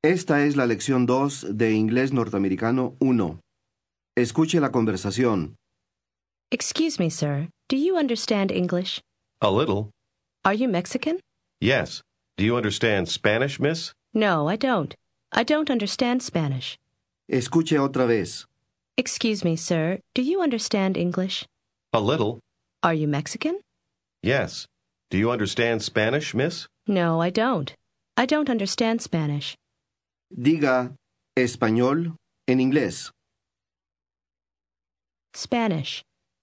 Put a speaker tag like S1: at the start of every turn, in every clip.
S1: Esta es la lección 2 de Inglés Norteamericano 1. Escuche la conversación.
S2: Excuse me, sir. Do you understand English?
S3: A little.
S2: Are you Mexican?
S3: Yes. Do you understand Spanish, miss?
S2: No, I don't. I don't understand Spanish.
S1: Escuche otra vez.
S2: Excuse me, sir. Do you understand English?
S3: A little.
S2: Are you Mexican?
S3: Yes. Do you understand Spanish, miss?
S2: No, I don't. I don't understand Spanish.
S1: Diga español en inglés.
S2: Spanish.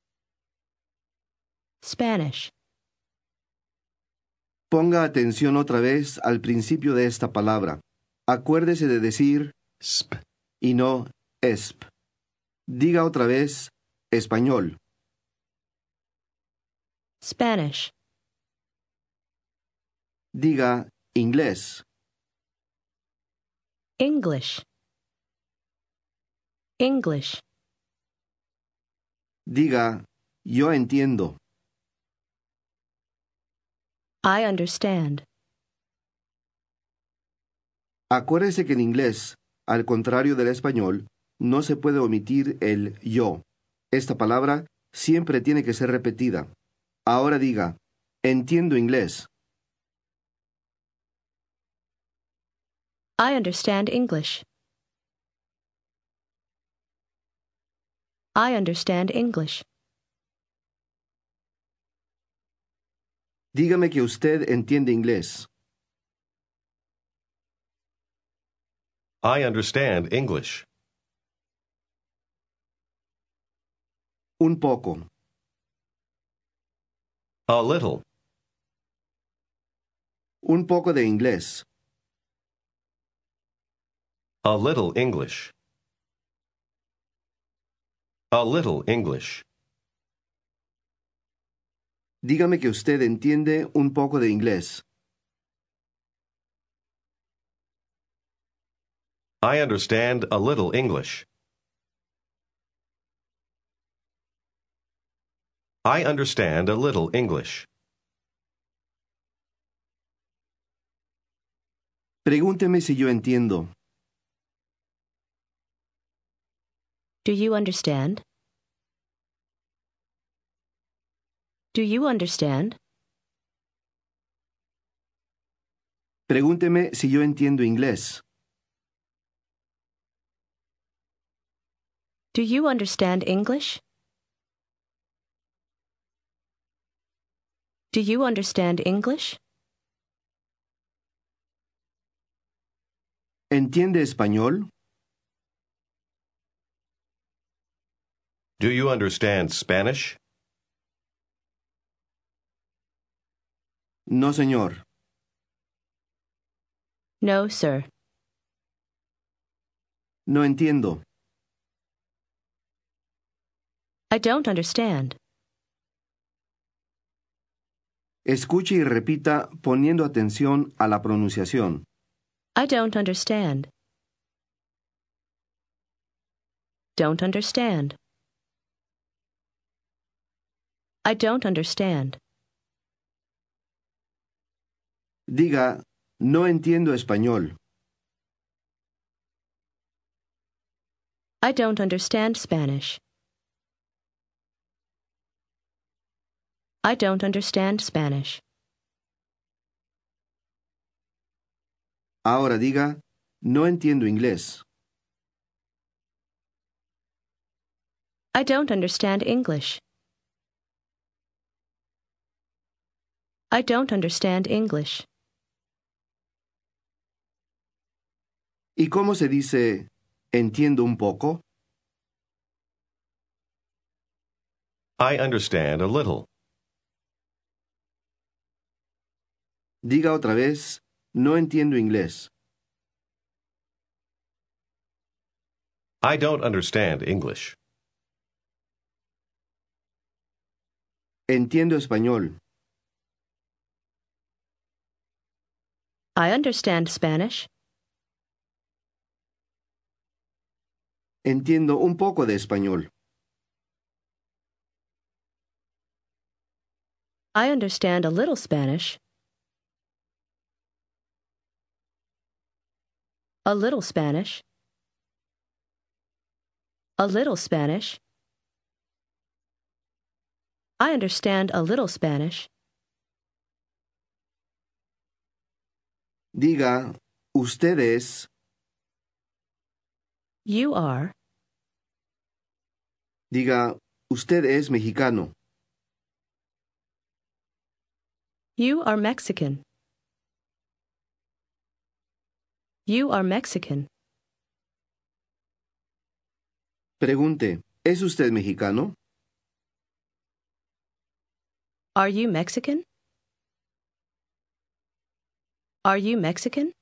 S2: Spanish.
S1: Ponga atención otra vez al principio de esta palabra. Acuérdese de decir
S3: Sp.
S1: y no esp. Diga otra vez español.
S2: Spanish.
S1: Diga inglés.
S2: English. English.
S1: Diga yo entiendo.
S2: I understand.
S1: Acuérdese que en inglés, al contrario del español, no se puede omitir el yo. Esta palabra siempre tiene que ser repetida. Ahora diga, entiendo inglés.
S2: I understand English. I understand English.
S1: Dígame que usted entiende inglés.
S3: I understand English.
S1: Un poco.
S3: A little.
S1: Un poco de inglés.
S3: A little English. A little English.
S1: Dígame que usted entiende un poco de inglés.
S3: I understand a little English. I understand a little English.
S1: Pregúnteme si yo entiendo.
S2: Do you understand? Do you understand?
S1: Pregúnteme si yo entiendo inglés.
S2: Do you understand English? Do you understand English?
S1: ¿Entiende español?
S3: Do you understand Spanish?
S1: No, señor.
S2: No, sir.
S1: No entiendo.
S2: I don't understand.
S1: Escuche y repita poniendo atención a la pronunciación.
S2: I don't understand. Don't understand. I don't understand.
S1: Diga, no entiendo español.
S2: I don't understand Spanish. I don't understand Spanish.
S1: Ahora diga, no entiendo inglés.
S2: I don't understand English. I don't understand English.
S1: ¿Y cómo se dice entiendo un poco?
S3: I understand a little.
S1: Diga otra vez, no entiendo inglés.
S3: I don't understand English.
S1: Entiendo español.
S2: I understand Spanish.
S1: Entiendo un poco de español.
S2: I understand a little Spanish. A little Spanish. A little Spanish. I understand a little Spanish.
S1: Diga, usted es.
S2: You are.
S1: Diga, usted es mexicano.
S2: You are Mexican. You are Mexican.
S1: Pregunte, ¿es usted mexicano?
S2: Are you Mexican? Are you Mexican?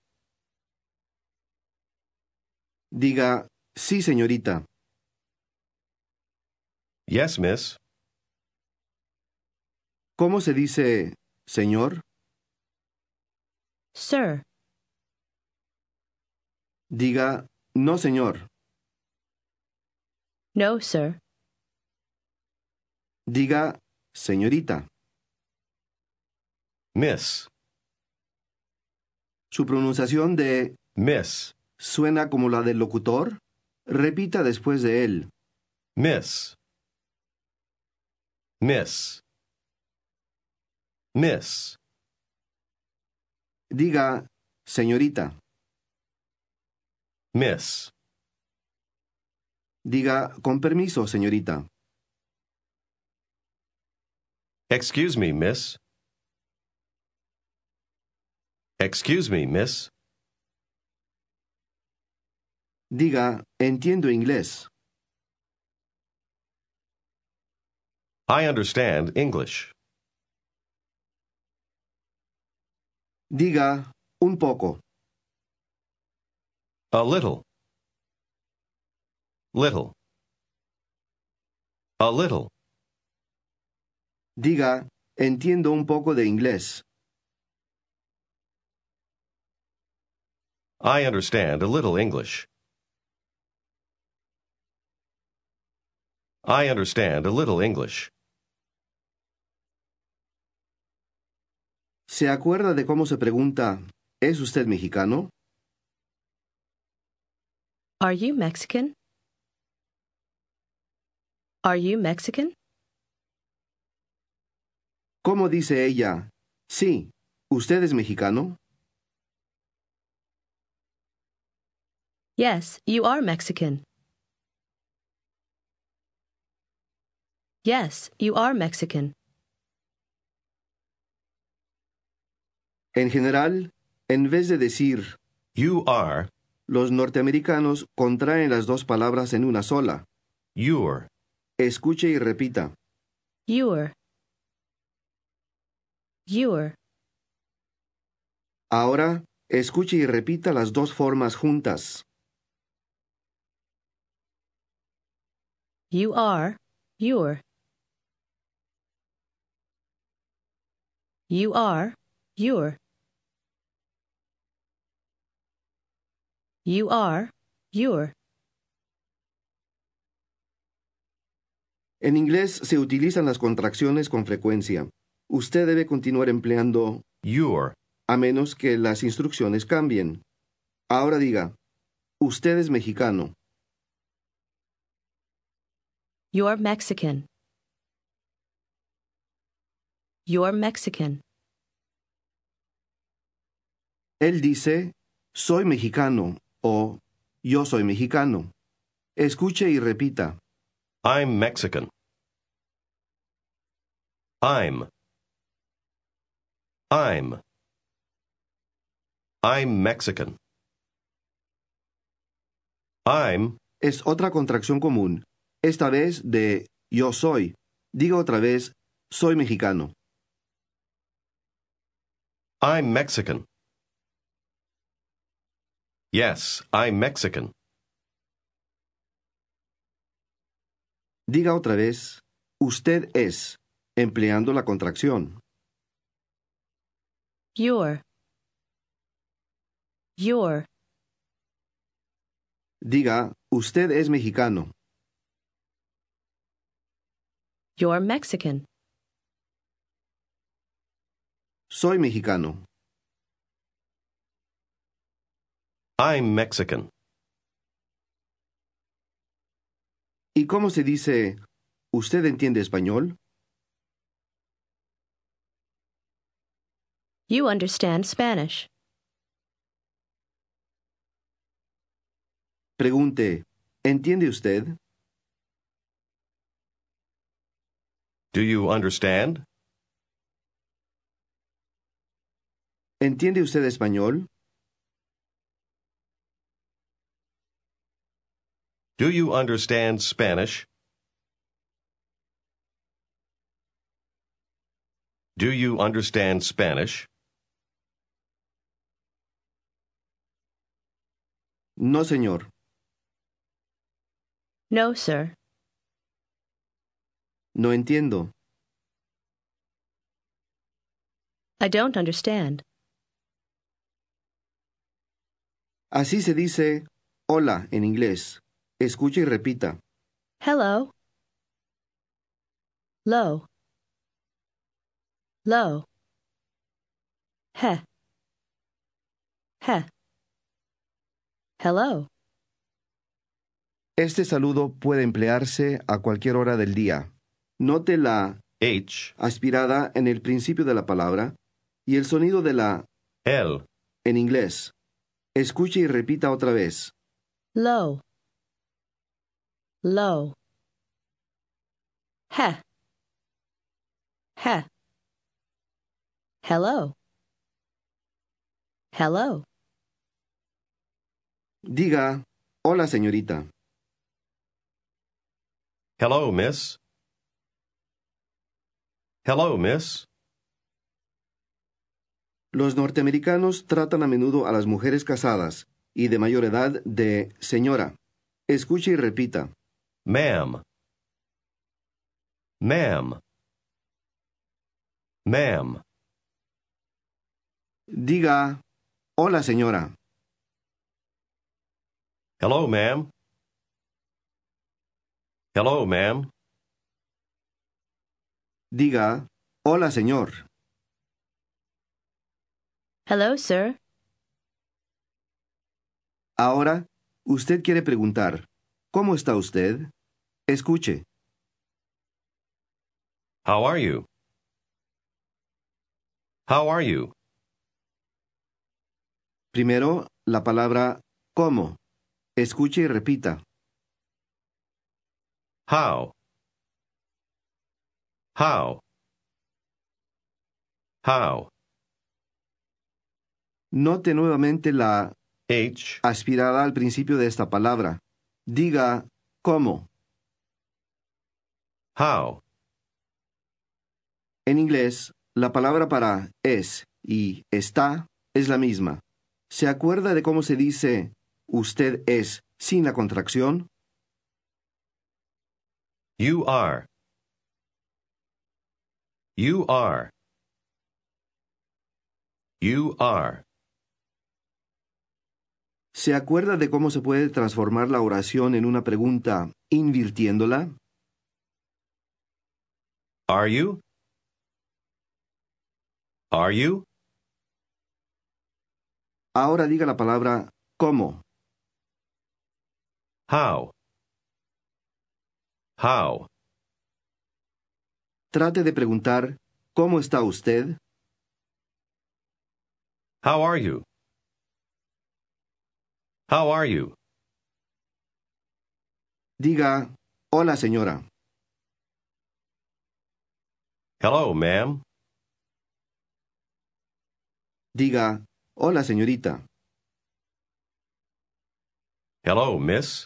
S1: Diga, sí, señorita.
S3: Yes, miss.
S1: ¿Cómo se dice, señor?
S2: Sir.
S1: Diga, no, señor.
S2: No, sir.
S1: Diga, señorita.
S3: Miss.
S1: Su pronunciación de
S3: Miss.
S1: suena como la del locutor. Repita después de él.
S3: Miss. Miss. Miss.
S1: Diga, señorita.
S3: Miss.
S1: Diga, con permiso, señorita.
S3: Excuse me, miss. Excuse me, miss.
S1: Diga, entiendo inglés.
S3: I understand English.
S1: Diga, un poco.
S3: A little. Little. A little.
S1: Diga, entiendo un poco de inglés.
S3: I understand a little English. I understand a little English.
S1: ¿Se acuerda de cómo se pregunta, ¿es usted mexicano?
S2: Are you Mexican? Are you Mexican?
S1: ¿Cómo dice ella, sí, usted es mexicano?
S2: Yes, you are Mexican. Yes, you are Mexican.
S1: En general, en vez de decir,
S3: You are.
S1: los norteamericanos contraen las dos palabras en una sola.
S3: You're.
S2: You're. You're.
S1: Ahora, escuche y repita las dos formas juntas.
S2: You are. You're. You are. You're. You are. You're.
S1: En inglés se utilizan las contracciones con frecuencia. Usted debe continuar empleando
S3: You're.
S1: a menos que las instrucciones cambien. Ahora diga, usted es mexicano.
S2: You're Mexican. You're Mexican.
S1: Él dice, soy mexicano o yo soy mexicano. Escuche y repita.
S3: I'm Mexican. I'm. I'm Mexican. I'm.
S1: Es otra contracción común, esta vez de yo soy. Diga otra vez, soy mexicano.
S3: I'm Mexican. Yes, I'm Mexican.
S1: Diga otra vez, usted es, empleando la contracción.
S2: You're. You're.
S1: Diga, usted es mexicano.
S2: You're Mexican.
S1: Soy mexicano.
S3: I'm Mexican.
S1: ¿Y cómo se dice, ¿usted entiende español?
S2: You understand Spanish.
S1: Pregunte, ¿entiende usted?
S3: Do you understand?
S1: ¿Entiende usted español?
S3: Do you understand Spanish? Do you understand Spanish?
S1: No, señor.
S2: No, sir.
S1: No entiendo.
S2: I don't understand.
S1: Así se dice hola en inglés. Escuche y repita.
S2: Hello. Low. Low. He. He. Hello.
S1: Este saludo puede emplearse a cualquier hora del día. Note la
S3: H,
S1: aspirada en el principio de la palabra y el sonido de la
S3: L,
S1: en inglés. Escuche y repita otra vez.
S2: Low. Low. He. He. Hello. Hello.
S1: Diga, hola señorita.
S3: hello, miss. Hello, miss.
S1: Los norteamericanos tratan a menudo a las mujeres casadas y de mayor edad de señora. Escuche y repita.
S3: Ma'am. Ma'am. Ma'am.
S1: Diga, hola señora.
S3: Hello, ma'am. Hello, ma'am.
S1: Diga, hola señor.
S2: Hello, sir.
S1: Ahora, usted quiere preguntar, ¿cómo está usted? Escuche.
S3: How are you? How are you?
S1: Primero, la palabra ¿cómo? Escuche y repita.
S3: How? How? How?
S1: Note nuevamente la
S3: H,
S1: aspirada al principio de esta palabra. Diga, ¿cómo?
S3: how?
S1: En inglés, la palabra para es y está es la misma. ¿Se acuerda de cómo se dice usted es sin la contracción?
S3: You are. You are. You are.
S1: ¿Se acuerda de cómo se puede transformar la oración en una pregunta invirtiéndola?
S3: Are you? Are you?
S1: Ahora diga la palabra ¿cómo?
S3: How? How?
S1: Trate de preguntar ¿cómo está usted?
S3: How are you? How are you?
S1: Diga hola señora.
S3: Hello, ma'am.
S1: Diga hola señorita.
S3: Hello, miss.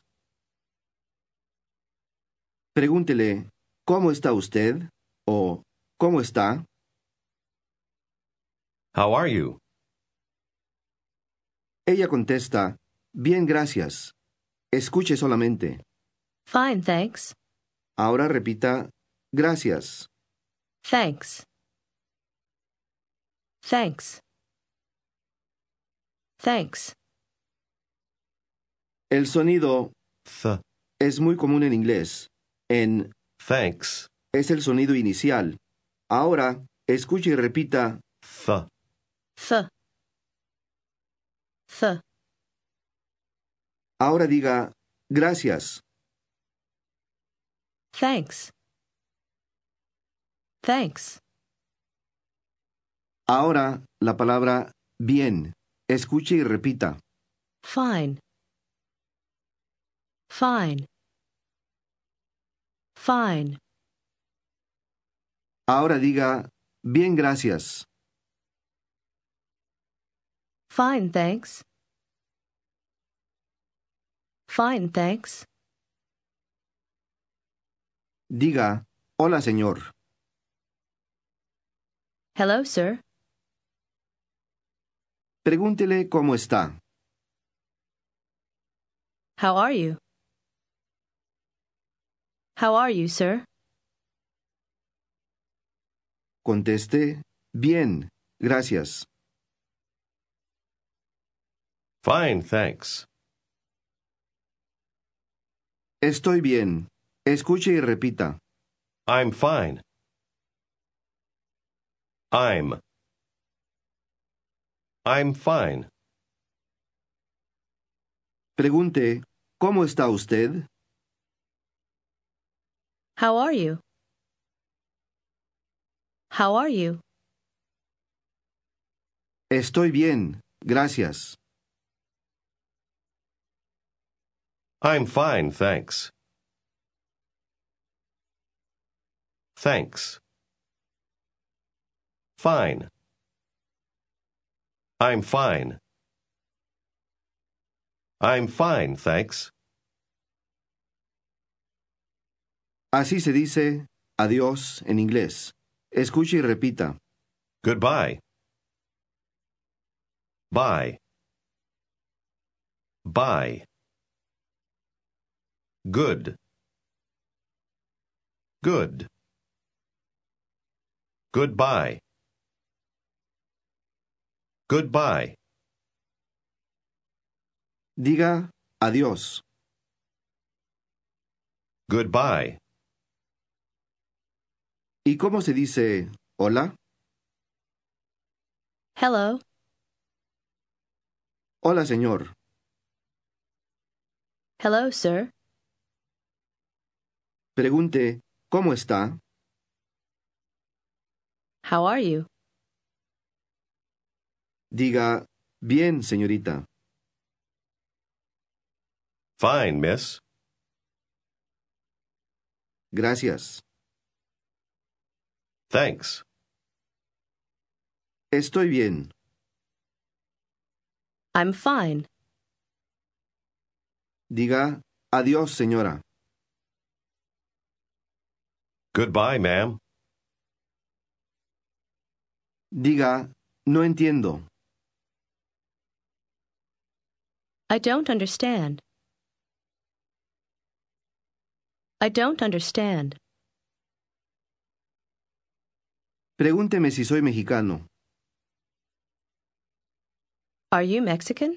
S1: Pregúntele ¿cómo está usted? O ¿cómo está?
S3: How are you?
S1: Ella contesta bien, gracias. Escuche solamente.
S2: Fine, thanks.
S1: Ahora repita gracias.
S2: Thanks. Thanks. Thanks.
S1: El sonido
S3: Th.
S1: es muy común en inglés. En
S3: Thanks.
S1: es el sonido inicial. Ahora, escuche y repita
S3: Th.
S2: Th. Th.
S1: Ahora diga gracias.
S2: Thanks. Thanks.
S1: Ahora la palabra bien. Escuche y repita.
S2: Fine. Fine. Fine.
S1: Ahora diga bien, gracias.
S2: Fine, thanks. Fine, thanks.
S1: Diga hola, señor.
S2: Hello, sir.
S1: Pregúntele cómo está.
S2: How are you? How are you, sir?
S1: Conteste bien, gracias.
S3: Fine, thanks.
S1: Estoy bien. Escuche y repita.
S3: I'm fine. I'm fine.
S1: Pregunte ¿cómo está usted?
S2: How are you? How are you?
S1: Estoy bien, gracias.
S3: I'm fine, thanks. Thanks. Fine. I'm fine. I'm fine, thanks.
S1: Así se dice adiós en inglés. Escuche y repita.
S3: Goodbye. Bye. Bye. Good. Good. Goodbye. Goodbye.
S1: Diga adiós.
S3: Goodbye.
S1: ¿Y cómo se dice hola?
S2: Hello.
S1: Hola, señor.
S2: Hello, sir.
S1: Pregunte ¿cómo está?
S2: How are you?
S1: Diga bien, señorita.
S3: Fine, miss.
S1: Gracias.
S3: Thanks.
S1: Estoy bien.
S2: I'm fine.
S1: Diga adiós, señora.
S3: Goodbye, ma'am.
S1: Diga no entiendo.
S2: I don't understand. I don't understand.
S1: Pregúnteme si soy mexicano.
S2: Are you Mexican?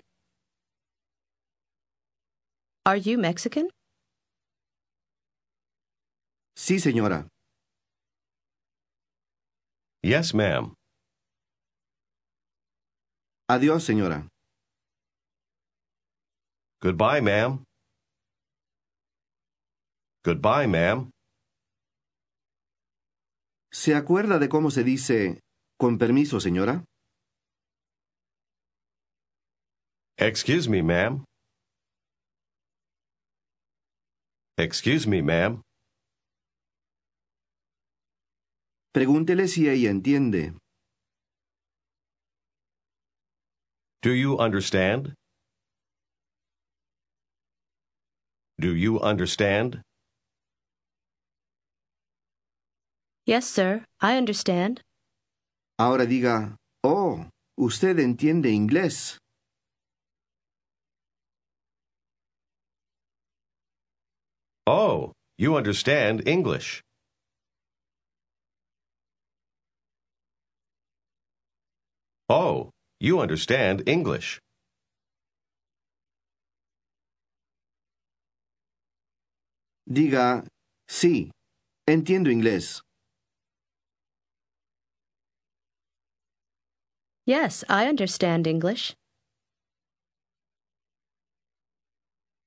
S2: Are you Mexican?
S1: Sí, señora.
S3: Yes, ma'am.
S1: Adiós, señora.
S3: Goodbye, ma'am. Goodbye, ma'am.
S1: ¿Se acuerda de cómo se dice con permiso, señora?
S3: Excuse me, ma'am. Excuse me, ma'am.
S1: Pregúntele si ella entiende.
S3: Do you understand? Do you understand?
S2: Yes, sir. I understand.
S1: Ahora diga, oh, usted entiende inglés.
S3: Oh, you understand English. Oh, you understand English.
S1: Diga, sí, entiendo inglés.
S2: Yes, I understand English.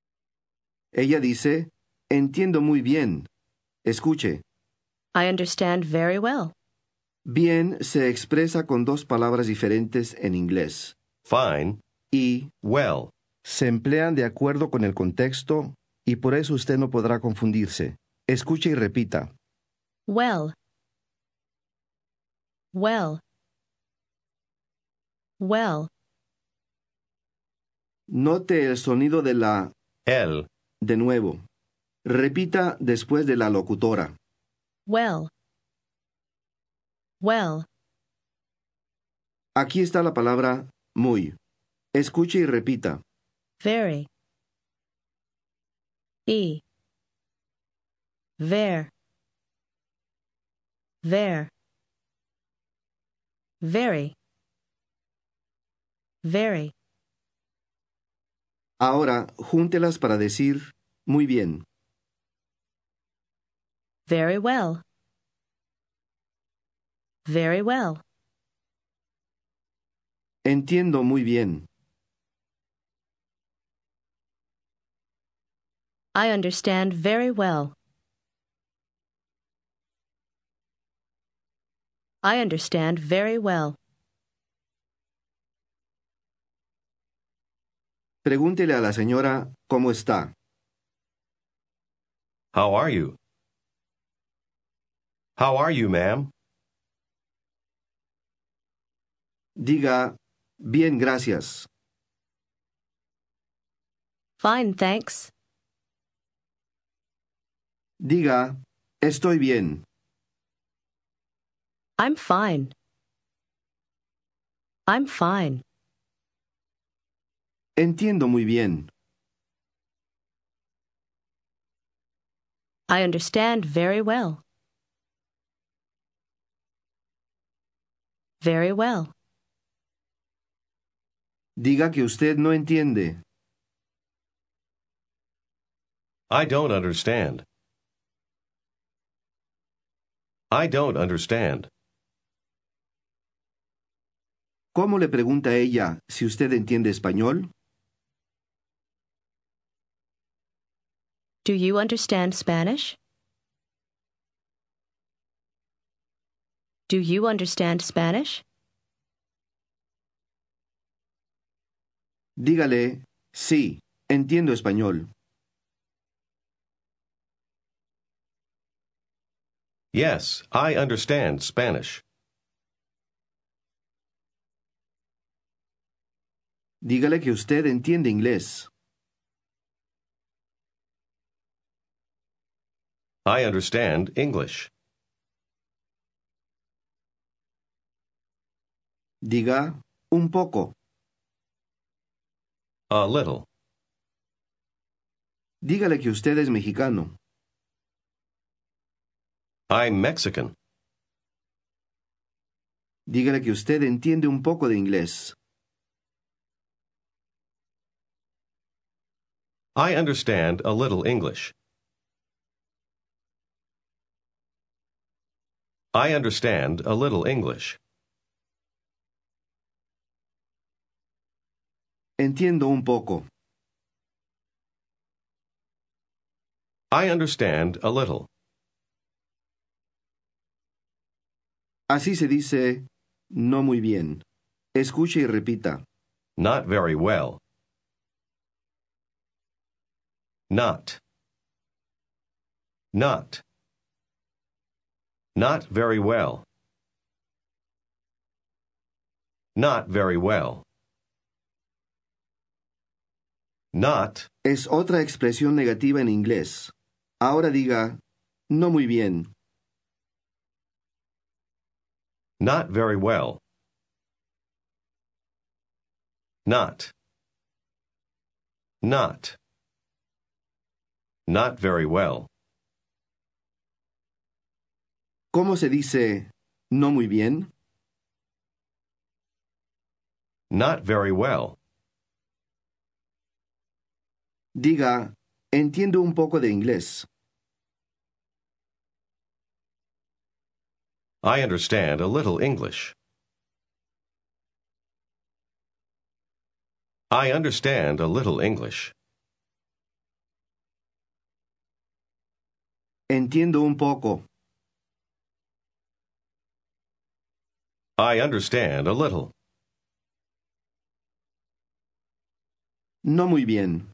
S1: Ella dice, entiendo muy bien. Escuche.
S2: I understand very well.
S1: Bien se expresa con dos palabras diferentes en inglés.
S3: Fine.
S1: Y
S3: Well.
S1: se emplean de acuerdo con el contexto y por eso usted no podrá confundirse. Escuche y repita.
S2: Well. Well. Well.
S1: Note el sonido de la
S3: El.
S1: de nuevo. Repita después de la locutora.
S2: Well. Well.
S1: Aquí está la palabra muy. Escuche y repita.
S2: Very. E. Ver. Ver. Very. Very.
S1: Ahora, júntelas para decir muy bien.
S2: Very well. Very well.
S1: Entiendo muy bien.
S2: I understand very well. I understand very well.
S1: Pregúntele a la señora cómo está.
S3: How are you? How are you, ma'am?
S1: Diga, bien, gracias.
S2: Fine, thanks.
S1: Diga, estoy bien.
S2: I'm fine. I'm fine.
S1: Entiendo muy bien.
S2: I understand very well. Very well.
S1: Diga que usted no entiende.
S3: I don't understand. I don't understand.
S1: ¿Cómo le pregunta ella si usted entiende español?
S2: Do you understand Spanish? Do you understand Spanish?
S1: Dígale, sí, entiendo español.
S3: Yes, I understand Spanish.
S1: Dígale que usted entiende inglés.
S3: I understand English.
S1: Diga, un poco.
S3: A little.
S1: Dígale que usted es mexicano.
S3: I'm Mexican.
S1: Dígale que usted entiende un poco de inglés.
S3: I understand a little English. I understand a little English.
S1: Entiendo un poco.
S3: I understand a little.
S1: Así se dice, no muy bien. Escuche y repita.
S3: Not very well. Not. Not. Not very well. Not very well. Not.
S1: Es otra expresión negativa en inglés. Ahora diga, no muy bien.
S3: Not very well. Not. Not. Not very well.
S1: ¿Cómo se dice, no muy bien?
S3: Not very well.
S1: Diga, entiendo un poco de inglés.
S3: I understand a little English. I understand a little English.
S1: Entiendo un poco.
S3: I understand a little.
S1: No muy bien.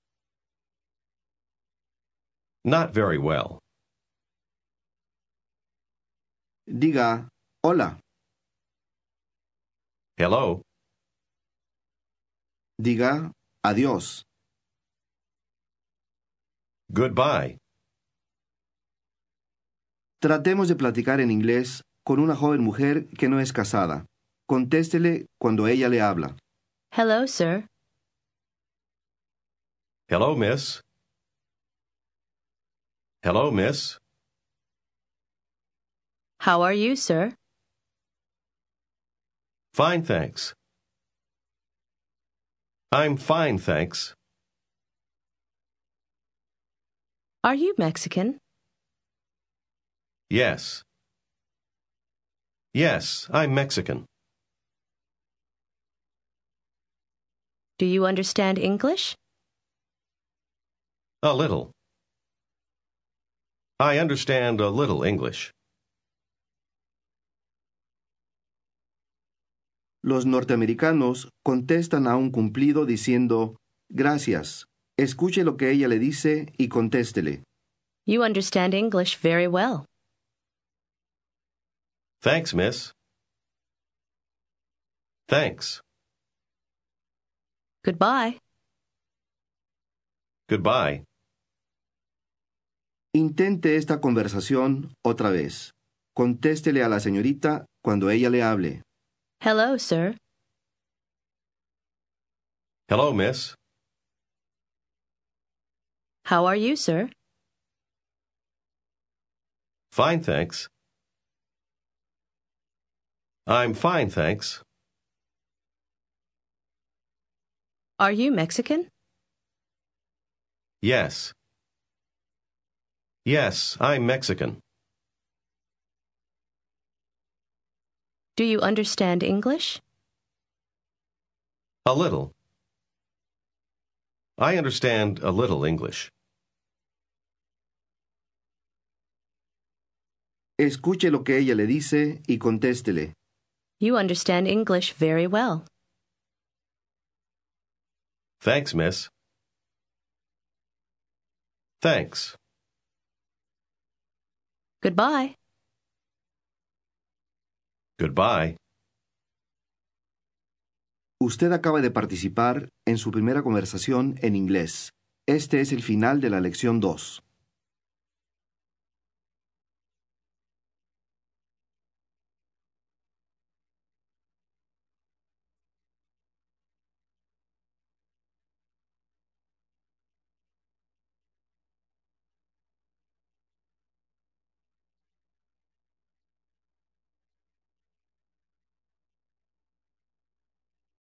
S3: Not very well.
S1: Diga, hola.
S3: Hello.
S1: Diga, adiós.
S3: Goodbye.
S1: Tratemos de platicar en inglés con una joven mujer que no es casada. Contéstele cuando ella le habla.
S2: Hello, sir.
S3: Hello, miss. Hello, miss.
S2: How are you, sir?
S3: Fine, thanks. I'm fine, thanks.
S2: Are you Mexican?
S3: Yes. Yes, I'm Mexican.
S2: Do you understand English?
S3: A little. I understand a little English.
S1: Los norteamericanos contestan a un cumplido diciendo, gracias. Escuche lo que ella le dice y contéstele.
S2: You understand English very well.
S3: Thanks, miss. Thanks.
S2: Goodbye.
S3: Goodbye.
S1: Intente esta conversación otra vez. Contéstele a la señorita cuando ella le hable.
S2: Hello, sir.
S3: Hello, miss.
S2: How are you, sir?
S3: Fine, thanks. I'm fine, thanks.
S2: Are you Mexican?
S3: Yes. Yes, I'm Mexican.
S2: Do you understand English?
S3: A little. I understand a little English.
S1: Escuche lo que ella le dice y contéstele.
S2: You understand English very well.
S3: Thanks, miss. Thanks.
S2: Goodbye.
S3: Goodbye.
S1: Usted acaba de participar en su primera conversación en inglés. Este es el final de la lección 2.